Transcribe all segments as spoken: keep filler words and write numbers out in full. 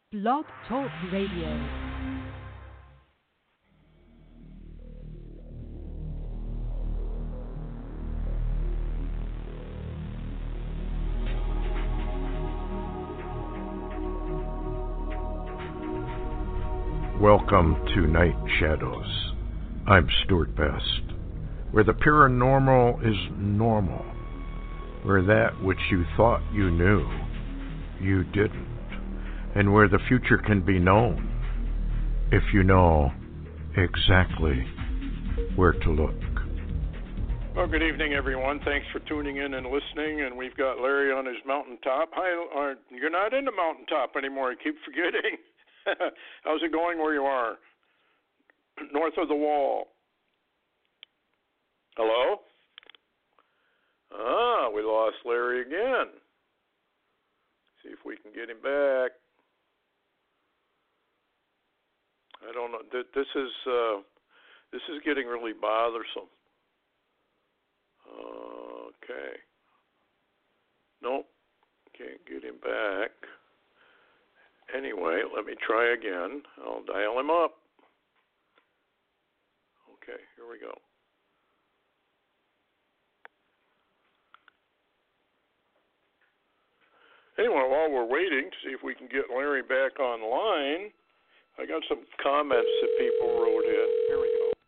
Blog Talk Radio. Welcome to Night Shadows. I'm Stuart Best, where the paranormal is normal, where that which you thought you knew, you didn't, and where the future can be known if you know exactly where to look. Well, good evening, everyone. Thanks for tuning in and listening. And we've got Larry on his mountaintop. Hi, uh, you're not in the mountaintop anymore. I keep forgetting. How's it going where you are? North of the wall. Hello? Ah, we lost Larry again. See if we can get him back. I don't know. This is uh, this is getting really bothersome. Okay. Nope. Can't get him back. Anyway, let me try again. I'll dial him up. Okay, here we go. Anyway, while we're waiting to see if we can get Larry back online, I got some comments that people wrote in. Here we go.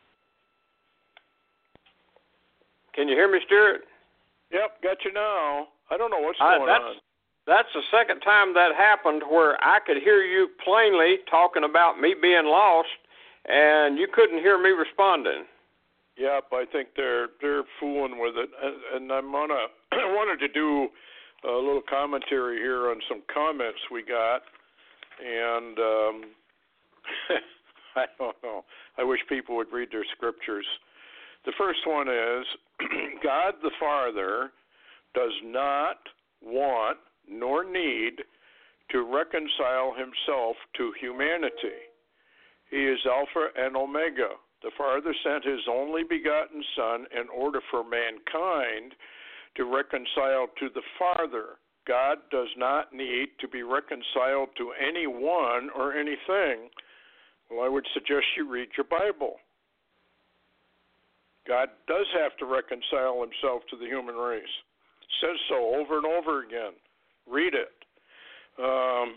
Can you hear me, Stuart? Yep, got you now. I don't know what's uh, going that's, on. That's the second time that happened where I could hear you plainly talking about me being lost, and you couldn't hear me responding. Yep, I think they're they're fooling with it, and, and I'm gonna I wanted to do a little commentary here on some comments we got, and um, I don't know. I wish people would read their scriptures. The first one is, God the Father does not want nor need to reconcile himself to humanity. He is Alpha and Omega. The Father sent his only begotten Son in order for mankind to reconcile to the Father. God does not need to be reconciled to anyone or anything. Well, I would suggest you read your Bible. God does have to reconcile himself to the human race. It says so over and over again. Read it. Um,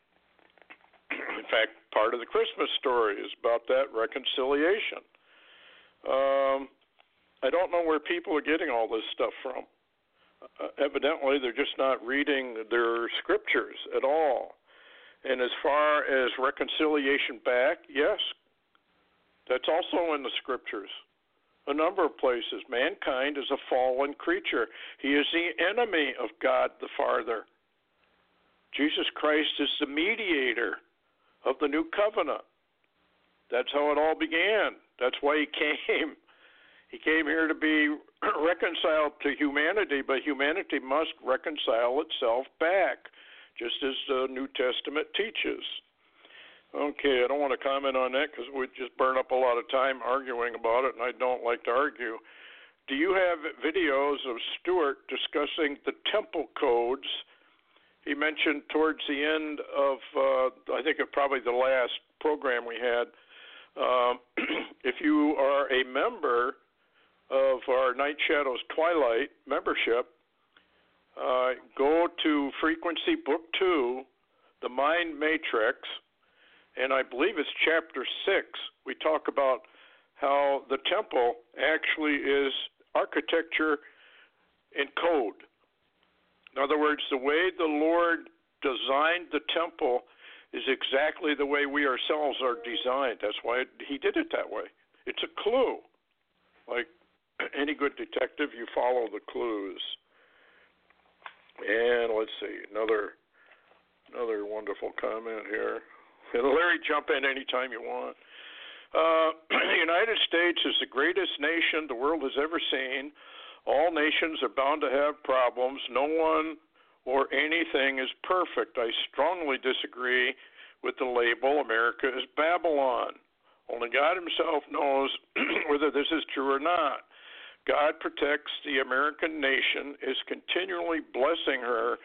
in fact, part of the Christmas story is about that reconciliation. Um, I don't know where people are getting all this stuff from. Uh, evidently, they're just not reading their scriptures at all. And as far as reconciliation back, yes, that's also in the scriptures. A number of places. Mankind is a fallen creature. He is the enemy of God the Father. Jesus Christ is the mediator of the new covenant. That's how it all began. That's why he came. He came here to be reconciled to humanity, but humanity must reconcile itself back, just as the New Testament teaches. Okay, I don't want to comment on that because we'd just burn up a lot of time arguing about it, and I don't like to argue. Do you have videos of Stuart discussing the temple codes? He mentioned towards the end of, uh, I think, of probably the last program we had, um, if you are a member of our Night Shadows Twilight membership, uh, go to Frequency Book two, The Mind Matrix, and I believe it's chapter six. We talk about how the temple actually is architecture and code. In other words, the way the Lord designed the temple is exactly the way we ourselves are designed. That's why he did it that way. It's a clue. Like any good detective, you follow the clues. And let's see, another another wonderful comment here. And Larry, jump in anytime you want. Uh, the United States is the greatest nation the world has ever seen. All nations are bound to have problems. No one or anything is perfect. I strongly disagree with the label, America is Babylon. Only God himself knows whether this is true or not. God protects the American nation, is continually blessing her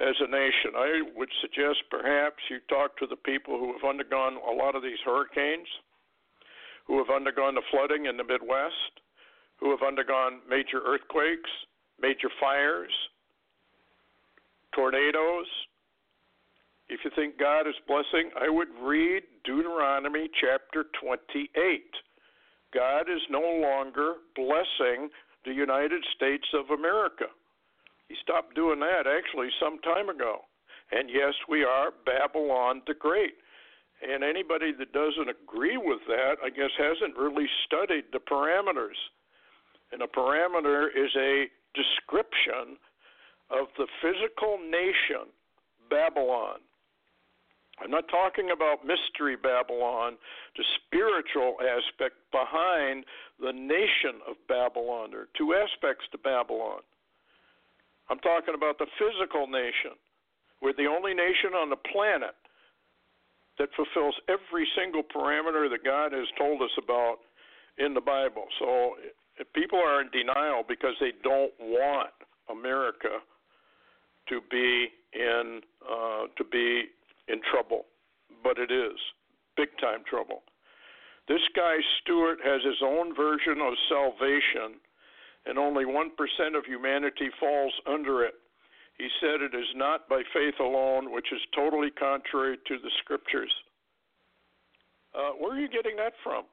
as a nation. I would suggest perhaps you talk to the people who have undergone a lot of these hurricanes, who have undergone the flooding in the Midwest, who have undergone major earthquakes, major fires, tornadoes. If you think God is blessing, I would read Deuteronomy chapter twenty-eight. God is no longer blessing the United States of America. He stopped doing that actually some time ago. And yes, we are Babylon the Great. And anybody that doesn't agree with that, I guess, hasn't really studied the parameters. And a parameter is a description of the physical nation, Babylon. I'm not talking about mystery Babylon, the spiritual aspect behind the nation of Babylon. There are two aspects to Babylon. I'm talking about the physical nation. We're the only nation on the planet that fulfills every single parameter that God has told us about in the Bible. So if people are in denial because they don't want America to be in uh, to be in trouble, but it is big time trouble. This guy Stewart has his own version of salvation, and only one percent of humanity falls under it. He said it is not by faith alone, which is totally contrary to the scriptures. Uh, where are you getting that from?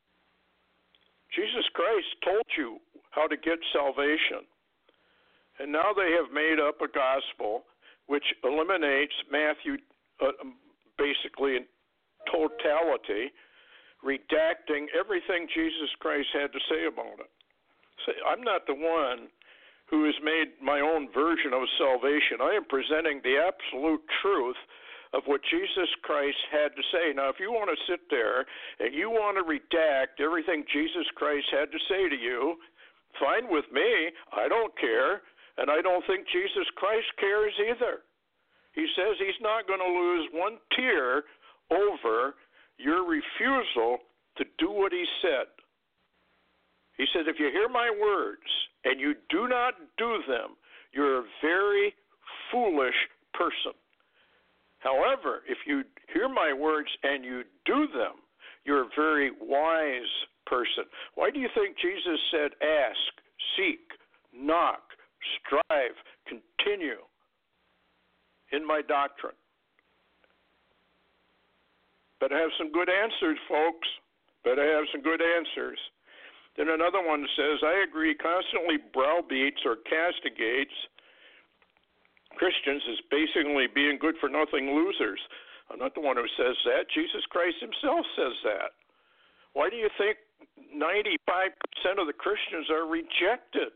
Jesus Christ told you how to get salvation. And now they have made up a gospel which eliminates Matthew uh, basically in totality, redacting everything Jesus Christ had to say about it. So I'm not the one who has made my own version of salvation. I am presenting the absolute truth of what Jesus Christ had to say. Now, if you want to sit there and you want to redact everything Jesus Christ had to say to you, fine with me. I don't care, and I don't think Jesus Christ cares either. He says he's not going to lose one tear over your refusal to do what he said. He said, if you hear my words and you do not do them, you're a very foolish person. However, if you hear my words and you do them, you're a very wise person. Why do you think Jesus said, ask, seek, knock, strive, continue in my doctrine? Better have some good answers, folks. Better have some good answers. Then another one says, I agree, constantly browbeats or castigates Christians as basically being good-for-nothing losers. I'm not the one who says that. Jesus Christ himself says that. Why do you think ninety-five percent of the Christians are rejected?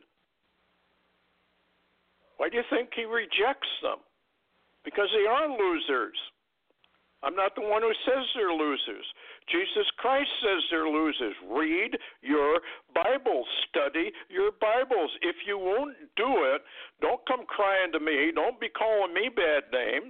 Why do you think he rejects them? Because they are losers. I'm not the one who says they're losers. Jesus Christ says they're losers. Read your Bible. Study your Bibles. If you won't do it, don't come crying to me. Don't be calling me bad names.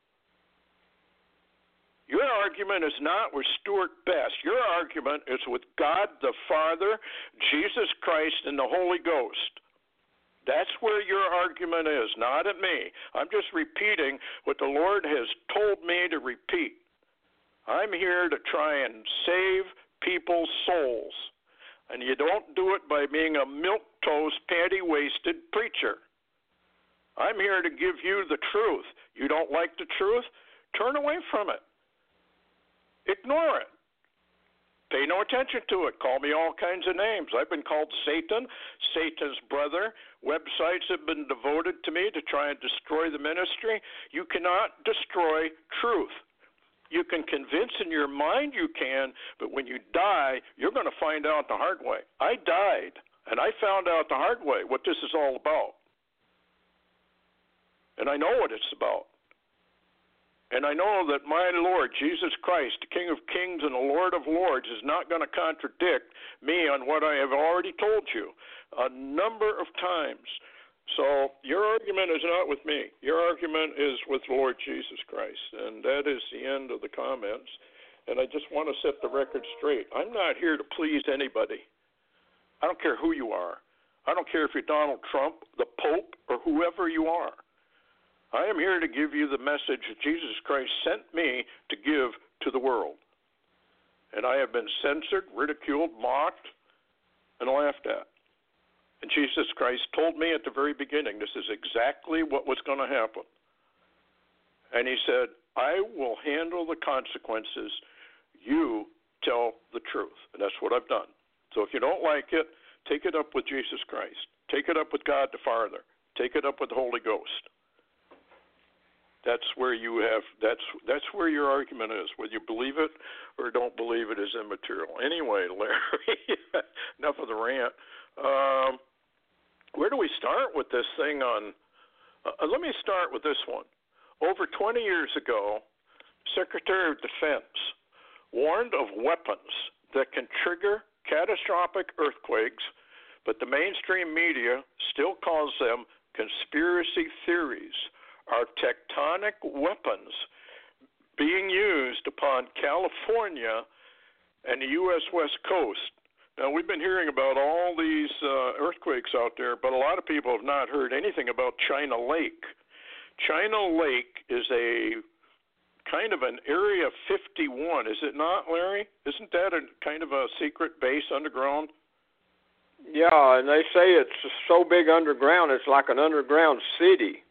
Your argument is not with Stuart Best. Your argument is with God the Father, Jesus Christ, and the Holy Ghost. That's where your argument is, not at me. I'm just repeating what the Lord has told me to repeat. I'm here to try and save people's souls. And you don't do it by being a milquetoast, panty-waisted preacher. I'm here to give you the truth. You don't like the truth? Turn away from it. Ignore it. Pay no attention to it. Call me all kinds of names. I've been called Satan, Satan's brother. Websites have been devoted to me to try and destroy the ministry. You cannot destroy truth. You can convince in your mind you can, but when you die, you're going to find out the hard way. I died, and I found out the hard way what this is all about. And I know what it's about. And I know that my Lord, Jesus Christ, the King of Kings and the Lord of Lords, is not going to contradict me on what I have already told you a number of times. So your argument is not with me. Your argument is with the Lord Jesus Christ. And that is the end of the comments. And I just want to set the record straight. I'm not here to please anybody. I don't care who you are. I don't care if you're Donald Trump, the Pope, or whoever you are. I am here to give you the message that Jesus Christ sent me to give to the world. And I have been censored, ridiculed, mocked, and laughed at. And Jesus Christ told me at the very beginning this is exactly what was going to happen. And he said, I will handle the consequences. You tell the truth. And that's what I've done. So if you don't like it, take it up with Jesus Christ. Take it up with God the Father. Take it up with the Holy Ghost. That's where you have that's that's where your argument is. Whether you believe it or don't believe it is immaterial. Anyway, Larry, enough of the rant. Um, where do we start with this thing on uh, let me start with this one. Over twenty years ago, Secretary of Defense warned of weapons that can trigger catastrophic earthquakes, but the mainstream media still calls them conspiracy theories, are tectonic weapons being used upon California and the U S West Coast. Now, we've been hearing about all these uh, earthquakes out there, but a lot of people have not heard anything about China Lake. China Lake is a kind of an Area fifty-one, is it not, Larry? Isn't that a kind of a secret base underground? Yeah, and they say it's so big underground, it's like an underground city.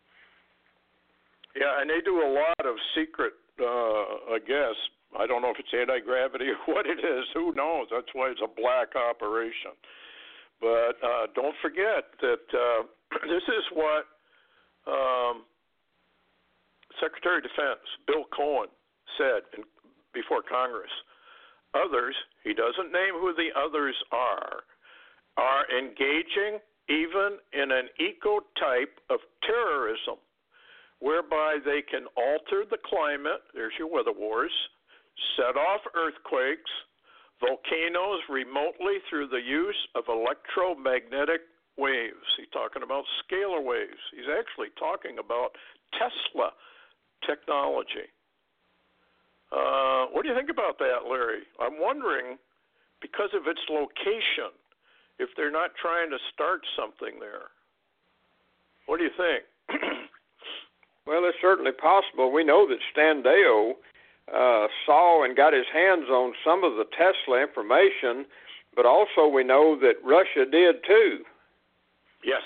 Yeah, and they do a lot of secret, uh, I guess, I don't know if it's anti-gravity or what it is, who knows? That's why it's a black operation. But uh, don't forget that uh, this is what um, Secretary of Defense Bill Cohen said in, before Congress. Others, he doesn't name who the others are, are engaging even in an eco-type of terrorism whereby they can alter the climate, there's your weather wars, set off earthquakes, volcanoes remotely through the use of electromagnetic waves. He's talking about scalar waves. He's actually talking about Tesla technology. Uh, what do you think about that, Larry? I'm wondering, because of its location, if they're not trying to start something there. What do you think? Well, it's certainly possible. We know that Standeo uh, saw and got his hands on some of the Tesla information, but also we know that Russia did too. Yes.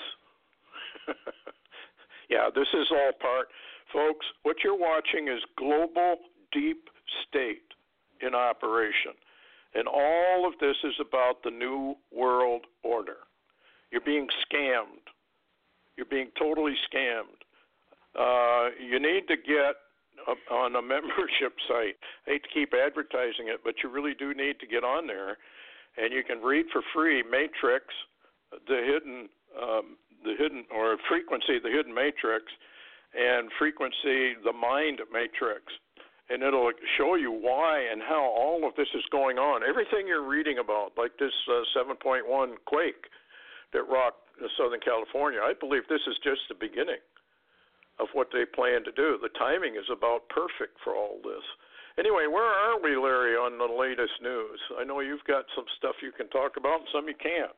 Yeah, this is all part. Folks, what you're watching is global deep state in operation. And all of this is about the new world order. You're being scammed. You're being totally scammed. Uh, you need to get a, on a membership site. I hate to keep advertising it, but you really do need to get on there. And you can read for free Matrix, the hidden, um, the hidden, or Frequency, the hidden matrix, and Frequency, the mind matrix. And it'll show you why and how all of this is going on. Everything you're reading about, like this uh, seven point one quake that rocked Southern California, I believe this is just the beginning of what they plan to do. The timing is about perfect for all this. Anyway, where are we, Larry, on the latest news? I know you've got some stuff you can talk about and some you can't.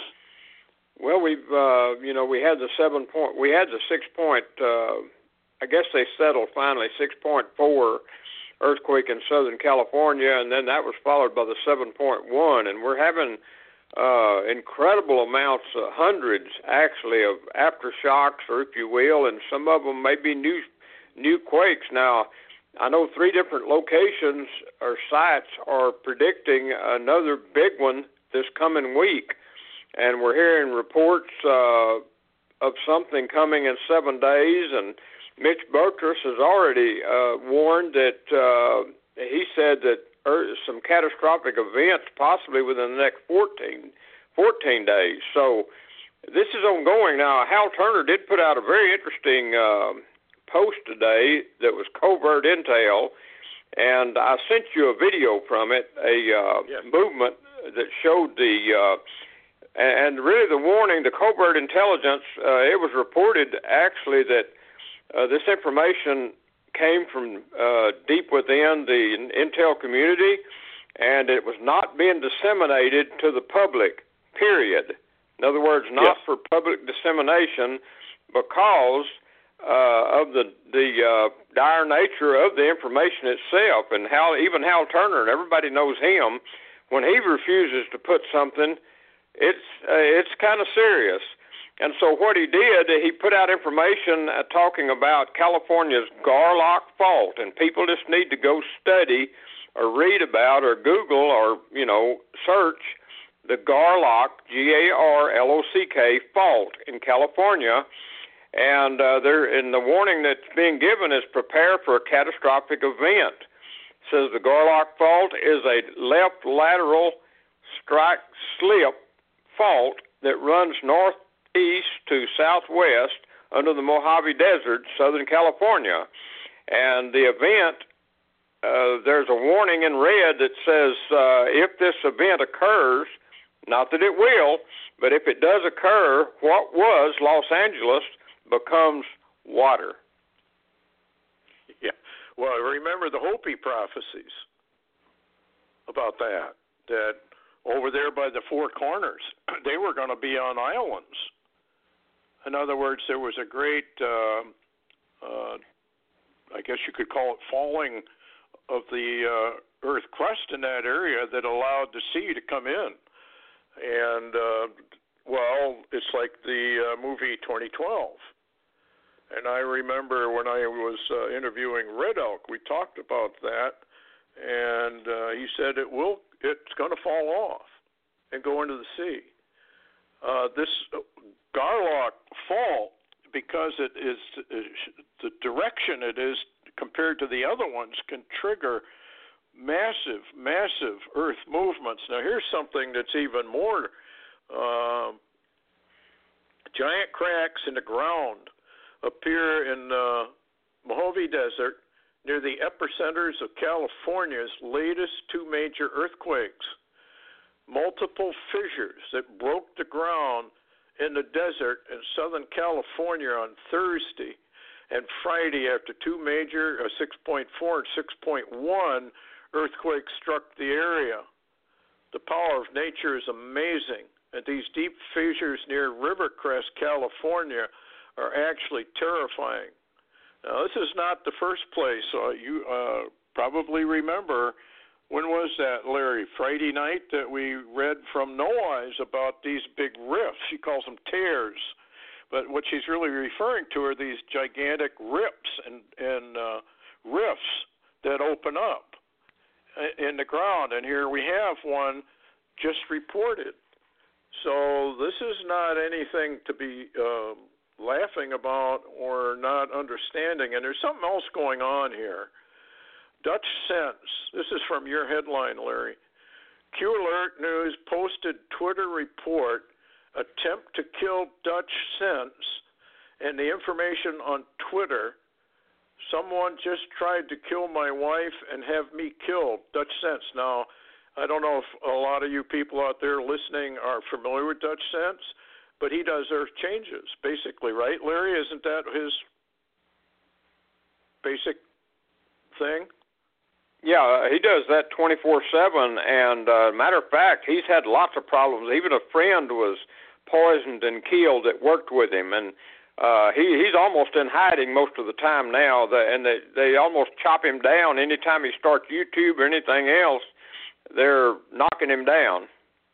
Well, we've, uh, you know, we had the seven point, we had the six point, uh, I guess they settled finally, six point four earthquake in Southern California, and then that was followed by the seven point one, and we're having uh, incredible amounts, uh, hundreds actually, of aftershocks, or if you will, and some of them may be new, new quakes. Now, I know three different locations or sites are predicting another big one this coming week, and we're hearing reports uh, of something coming in seven days, and Mitch Buttress has already uh, warned that uh, he said that er, some catastrophic events possibly within the next fourteen, fourteen days. So this is ongoing. Now, Hal Turner did put out a very interesting uh, post today that was covert intel, and I sent you a video from it, a uh, yes. movement that showed the, uh, and really the warning, the covert intelligence, uh, it was reported actually that Uh, this information came from uh, deep within the intel community, and it was not being disseminated to the public, period. In other words, not yes. for public dissemination, because uh, of the the uh, dire nature of the information itself, and how even Hal Turner, and everybody knows him, when he refuses to put something, it's uh, it's kind of serious. And so what he did, he put out information uh, talking about California's Garlock Fault, and people just need to go study or read about or Google or, you know, search the Garlock, G A R L O C K, fault in California. And uh, there, and the warning that's being given is prepare for a catastrophic event. It says the Garlock Fault is a left lateral strike slip fault that runs north east to southwest under the Mojave Desert, Southern California. And the event, uh, there's a warning in red that says uh, if this event occurs, not that it will, but if it does occur, what was Los Angeles becomes water. Yeah. Well, remember the Hopi prophecies about that, that over there by the Four Corners, they were going to be on islands. In other words, there was a great, uh, uh, I guess you could call it falling of the uh, earth crust in that area that allowed the sea to come in. And, uh, well, it's like the uh, movie twenty twelve. And I remember when I was uh, interviewing Red Elk, we talked about that, and uh, he said it will, it's going to fall off and go into the sea. Uh, this Garlock Fault, because it is the direction it is compared to the other ones, can trigger massive, massive Earth movements. Now, here's something that's even more uh, giant cracks in the ground appear in the Mojave Desert near the epicenters of California's latest two major earthquakes. Multiple fissures that broke the ground in the desert in Southern California on Thursday and Friday after two major uh, six point four and six point one earthquakes struck the area. The power of nature is amazing, and these deep fissures near Rivercrest, California, are actually terrifying. Now, this is not the first place. Uh, you uh, probably remember, when was that, Larry? Friday night that we read from NOAA about these big rifts. She calls them tears. But what she's really referring to are these gigantic rips and, and uh, rifts that open up in the ground. And here we have one just reported. So this is not anything to be uh, laughing about or not understanding. And there's something else going on here. Dutch Sense. This is from your headline, Larry. Q Alert News posted Twitter report, attempt to kill Dutch Sense, and the information on Twitter. Someone just tried to kill my wife and have me killed. Dutch Sense. Now, I don't know if a lot of you people out there listening are familiar with Dutch Sense, but he does Earth Changes, basically, right, Larry? Isn't that his basic thing? Yeah, he does that twenty-four seven, and uh, matter of fact, he's had lots of problems. Even a friend was poisoned and killed that worked with him, and uh, he he's almost in hiding most of the time now, the, and they, they almost chop him down anytime he starts YouTube or anything else. They're knocking him down.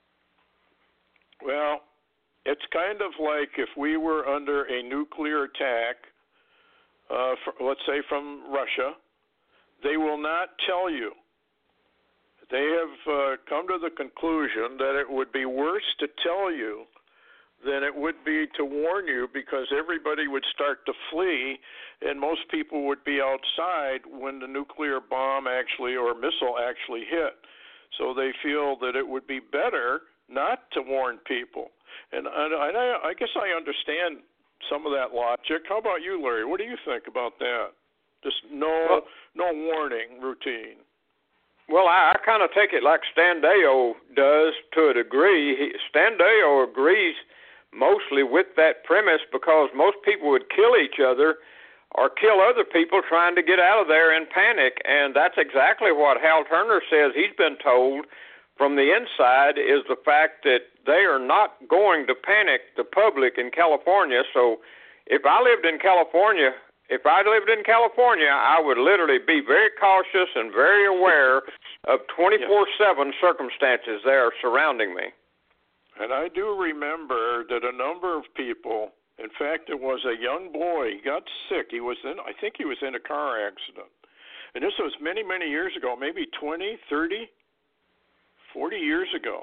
Well, it's kind of like if we were under a nuclear attack, uh, for, let's say from Russia. They will not tell you. They have uh, come to the conclusion that it would be worse to tell you than it would be to warn you, because everybody would start to flee and most people would be outside when the nuclear bomb actually or missile actually hit. So they feel that it would be better not to warn people. And I, I, I guess I understand some of that logic. How about you, Larry? What do you think about that? Just no well, no warning routine. Well, I, I kind of take it like Stan Deyo does to a degree. He, Stan Deyo agrees mostly with that premise, because most people would kill each other or kill other people trying to get out of there in panic. And that's exactly what Hal Turner says he's been told from the inside, is the fact that they are not going to panic the public in California. So if I lived in California, if I lived in California, I would literally be very cautious and very aware of twenty-four seven circumstances there surrounding me. And I do remember that a number of people, in fact, it was a young boy, he got sick. He was in, I think he was in a car accident. And this was many, many years ago, maybe twenty, thirty, forty years ago.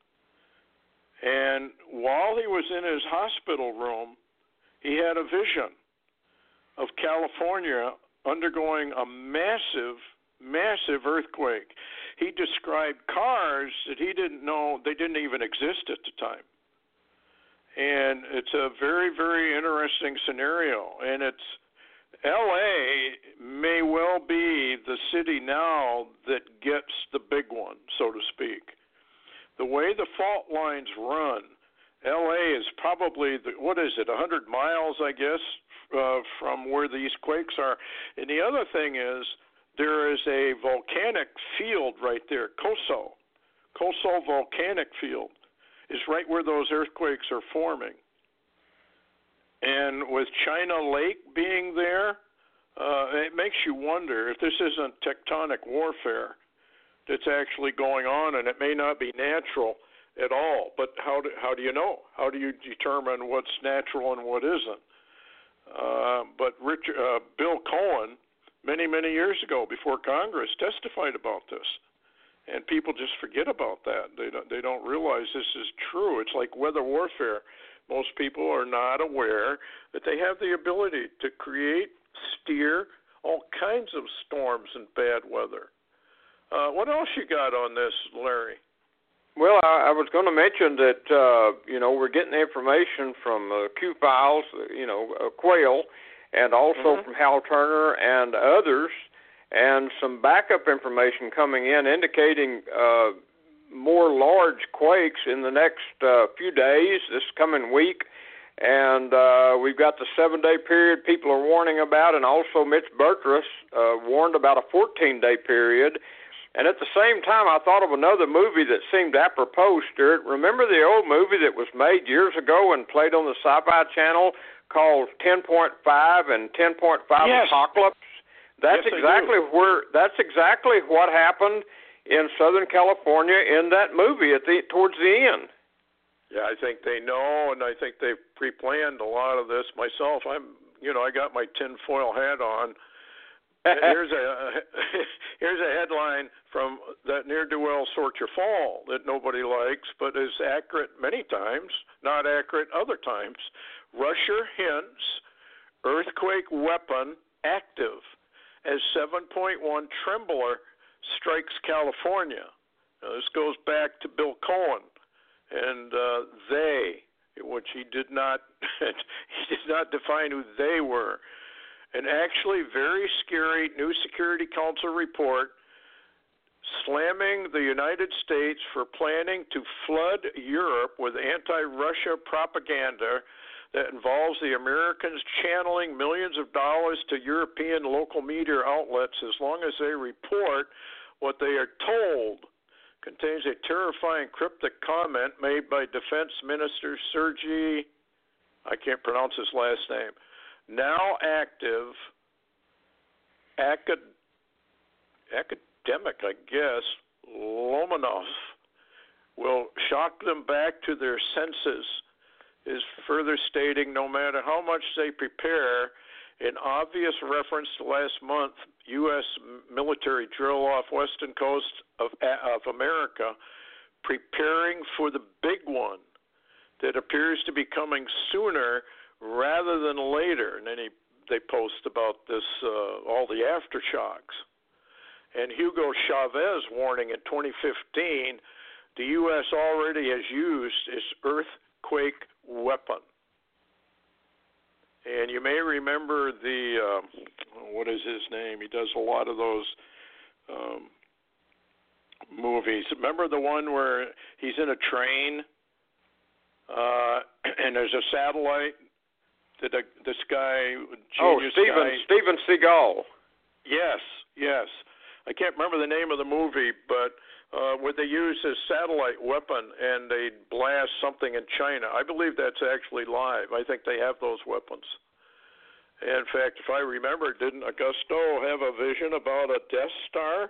And while he was in his hospital room, he had a vision of California undergoing a massive, massive earthquake. He described cars that he didn't know, they didn't even exist at the time. And it's a very, very interesting scenario. And it's, L A may well be the city now that gets the big one, so to speak. The way the fault lines run, L A is probably, the, what is it, one hundred miles, I guess, uh, from where these quakes are. And the other thing is, there is a volcanic field right there, Coso. Coso Volcanic Field is right where those earthquakes are forming. And with China Lake being there, uh, it makes you wonder if this isn't tectonic warfare that's actually going on, and it may not be natural at all. But how do, how do you know? How do you determine what's natural and what isn't? Uh, but Richard, uh, Bill Cohen, many, many years ago, before Congress, testified about this. And people just forget about that. They don't, they don't realize this is true. It's like weather warfare. Most people are not aware that they have the ability to create, steer all kinds of storms and bad weather. Uh, what else you got on this, Larry? Well, I, I was going to mention that, uh, you know, we're getting information from uh, Q-Files, you know, uh, Quail, and also mm-hmm. from Hal Turner and others, and some backup information coming in indicating uh, more large quakes in the next uh, few days, this coming week. And uh, we've got the seven-day period people are warning about, and also Mitch Burtrus uh, warned about a fourteen-day period. And at the same time, I thought of another movie that seemed apropos, Stuart. Remember the old movie that was made years ago and played on the Sci-Fi Channel called ten point five and ten point five yes. Apocalypse? That's yes, exactly where. That's exactly what happened in Southern California in that movie at the towards the end. Yeah, I think they know, and I think they've pre-planned a lot of this. Myself, I'm, you know, I got my tinfoil hat on. here's a here's a headline from that ne'er-do-well Sorcher Fall that nobody likes, but is accurate many times, not accurate other times. Russia hints earthquake weapon active as seven point one trembler strikes California. Now, this goes back to Bill Cohen and uh, they, which he did not he did not define who they were. An actually very scary new Security Council report slamming the United States for planning to flood Europe with anti-Russia propaganda that involves the Americans channeling millions of dollars to European local media outlets as long as they report what they are told. Contains a terrifying cryptic comment made by Defense Minister Sergei, I can't pronounce his last name, now active acad, academic, I guess, Lomanov will shock them back to their senses, is further stating no matter how much they prepare, in obvious reference to last month U S military drill off western coast of, of America, preparing for the big one that appears to be coming sooner rather than later. And then he, they post about this, uh, all the aftershocks. And Hugo Chavez warning in twenty fifteen, the U S already has used its earthquake weapon. And you may remember the, um, what is his name? He does a lot of those um, movies. Remember the one where he's in a train uh, and there's a satellite that a, this guy, oh, genius Steven, guy. Steven Seagal. Yes, yes. I can't remember the name of the movie, but uh, where they use this satellite weapon and they blast something in China. I believe that's actually live. I think they have those weapons. In fact, if I remember, didn't Augusto have a vision about a Death Star?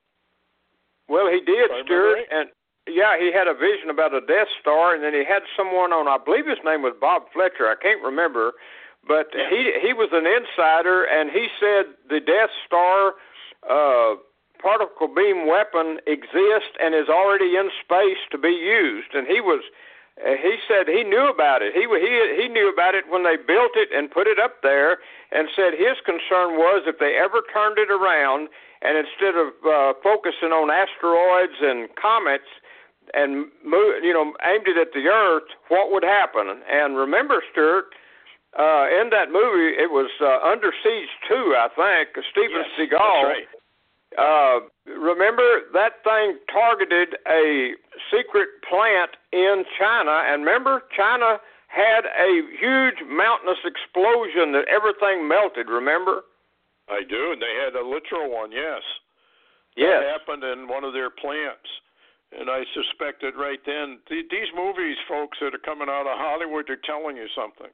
Well, he did, Stuart, right? and yeah, he had a vision about a Death Star, and then he had someone on, I believe his name was Bob Fletcher, I can't remember, but yeah. he he was an insider, and he said the Death Star uh, particle beam weapon exists and is already in space to be used, and he was. Uh, he said he knew about it. He he he knew about it when they built it and put it up there, and said his concern was if they ever turned it around and instead of uh, focusing on asteroids and comets and move, you know, aimed it at the Earth, what would happen? And remember, Stuart, uh, in that movie, it was uh, Under Siege two, I think. Steven yes, Seagal. That's right. Uh, remember, that thing targeted a secret plant in China, and remember, China had a huge mountainous explosion that everything melted, remember? I do, and they had a literal one, yes. Yes. That happened in one of their plants, and I suspected right then, th- these movies, folks, that are coming out of Hollywood, they're telling you something.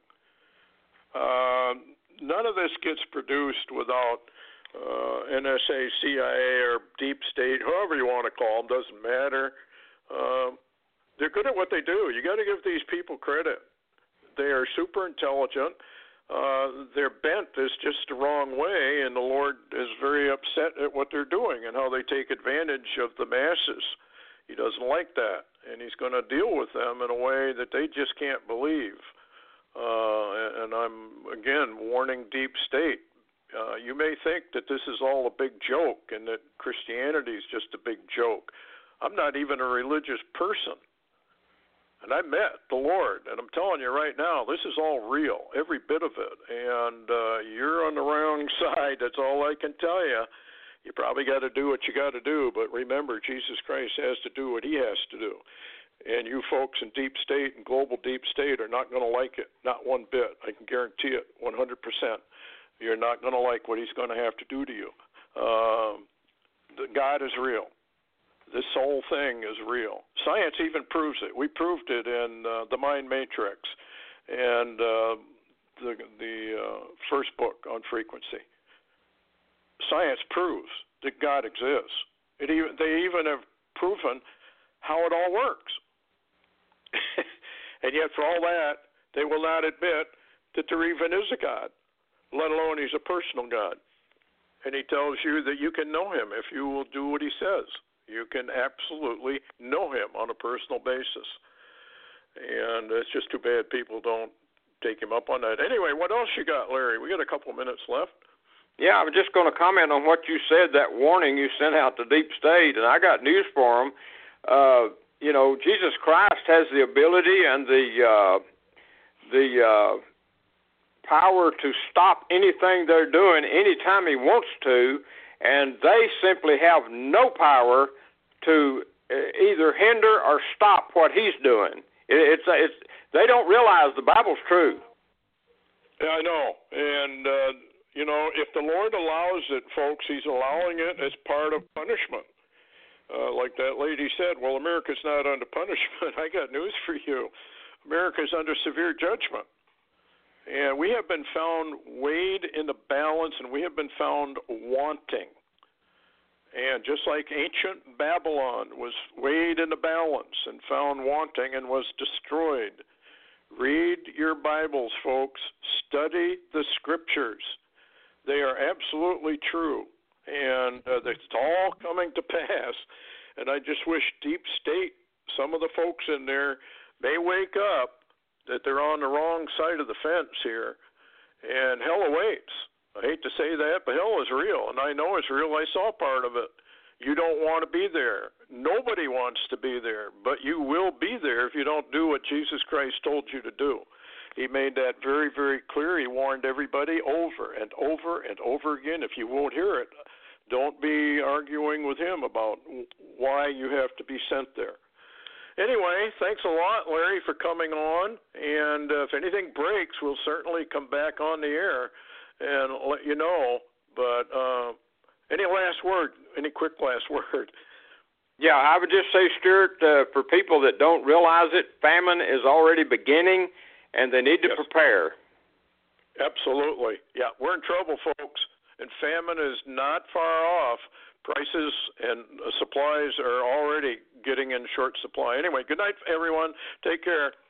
Uh, none of this gets produced without Uh, N S A, C I A, or Deep State, whoever you want to call them, doesn't matter. Uh, they're good at what they do. You got to give these people credit. They are super intelligent. Uh, their bent is just the wrong way, and the Lord is very upset at what they're doing and how they take advantage of the masses. He doesn't like that, and he's going to deal with them in a way that they just can't believe. Uh, and I'm, again, warning Deep State. Uh, you may think that this is all a big joke and that Christianity is just a big joke. I'm not even a religious person. And I met the Lord, and I'm telling you right now, this is all real, every bit of it. And uh, you're on the wrong side, that's all I can tell you. You probably got to do what you got to do, but remember, Jesus Christ has to do what he has to do. And you folks in Deep State and global Deep State are not going to like it, not one bit. I can guarantee it, one hundred percent. You're not going to like what he's going to have to do to you. Um, the God is real. This whole thing is real. Science even proves it. We proved it in uh, the Mind Matrix and uh, the, the uh, first book on frequency. Science proves that God exists. It even, they even have proven how it all works. And yet for all that, they will not admit that there even is a God, let alone he's a personal God. And he tells you that you can know him if you will do what he says. You can absolutely know him on a personal basis. And it's just too bad people don't take him up on that. Anyway, what else you got, Larry? We got a couple minutes left. Yeah, I was just going to comment on what you said, that warning you sent out to Deep State, and I got news for them. Uh, you know, Jesus Christ has the ability and the uh, the uh, power to stop anything they're doing anytime he wants to, and they simply have no power to either hinder or stop what he's doing. It, it's it's they don't realize the Bible's true. Yeah, I know, and uh, you know, if the Lord allows it, folks, he's allowing it as part of punishment. Uh, like that lady said, well, America's not under punishment. I got news for you. America's under severe judgment. And we have been found weighed in the balance, and we have been found wanting. And just like ancient Babylon was weighed in the balance and found wanting and was destroyed, read your Bibles, folks. Study the Scriptures. They are absolutely true. And uh, it's all coming to pass. And I just wish Deep State, some of the folks in there, may wake up that they're on the wrong side of the fence here. And hell awaits. I hate to say that, but hell is real. And I know it's real. I saw part of it. You don't want to be there. Nobody wants to be there. But you will be there if you don't do what Jesus Christ told you to do. He made that very, very clear. He warned everybody over and over and over again. If you won't hear it, don't be arguing with him about why you have to be sent there. Anyway, thanks a lot, Larry, for coming on. And uh, if anything breaks, we'll certainly come back on the air and let you know. But uh, any last word, any quick last word? Yeah, I would just say, Stuart, uh, for people that don't realize it, famine is already beginning, and they need to yes. prepare. Absolutely. Yeah, we're in trouble, folks, and famine is not far off. Prices and supplies are already getting in short supply. Anyway, good night, everyone. Take care.